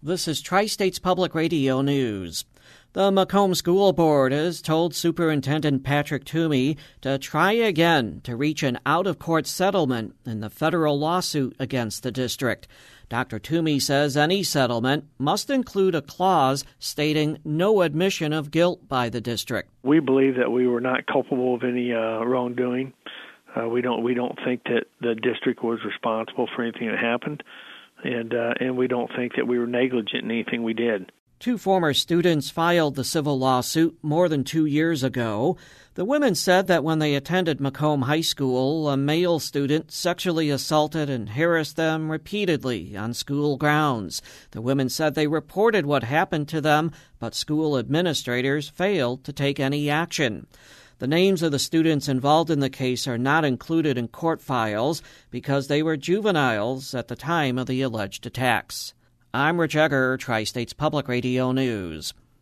This is Tri-States Public Radio News. The Macomb School Board has told Superintendent Patrick Toomey to try again to reach an out-of-court settlement in the federal lawsuit against the district. Dr. Toomey says any settlement must include a clause stating no admission of guilt by the district. We believe that we were not culpable of any wrongdoing. We don't think that the district was responsible for anything that happened. And we don't think that we were negligent in anything we did. Two former students filed the civil lawsuit more than 2 years ago. The women said that when they attended Macomb High School, a male student sexually assaulted and harassed them repeatedly on school grounds. The women said they reported what happened to them, but school administrators failed to take any action. The names of the students involved in the case are not included in court files because they were juveniles at the time of the alleged attacks. I'm Rich Egger, Tri-States Public Radio News.